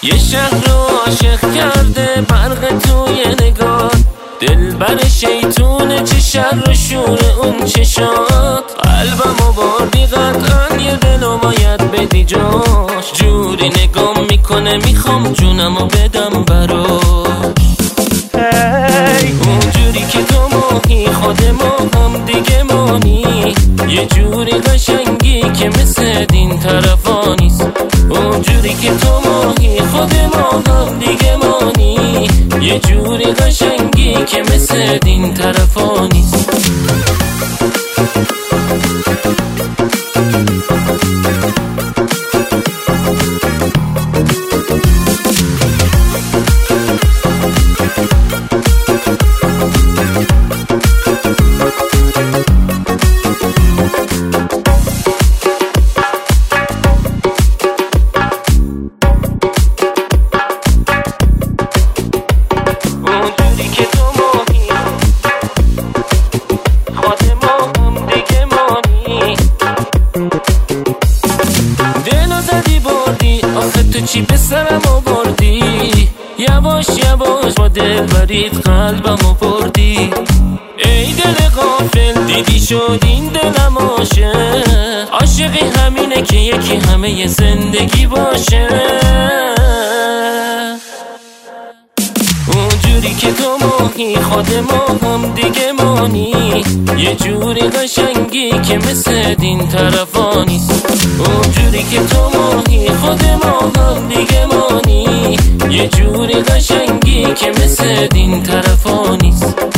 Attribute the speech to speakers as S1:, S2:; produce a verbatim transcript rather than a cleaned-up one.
S1: یه شهر رو عاشق کرده برق توی نگاه، دلبر شیطونه چه شر و شور اون چشات. قلبمو بردی قطعا یه دلو باید بدی جاش، جوری نگام میکنه میخوام جونمو بدم برات. اونجوری که تو ماهی خود ما هم دیگه مانی، یه جوری قشنگی که مثل دین طرفا نیست. اونجوری که تو ماهی خود ما هم دیگه مانی، یه جوری قشنگی که مثل دین طرفا نیست. تو چی به سرم آوردی، یواش یواش با دل برید قلبم بردی. ای دل غافل دیدی شد این دلم عاشق، عاشقی همینه که یکی همه ی زندگی باشه. اونجوری که تو ماهی خود ما هم دیگه مانی، یه جوری قشنگی که مثل دین طرفا نیست. اونجوری که تو ماهی خود ما هم دیگه مانی، یه جوری قشنگی که مثل دین طرفا نیست.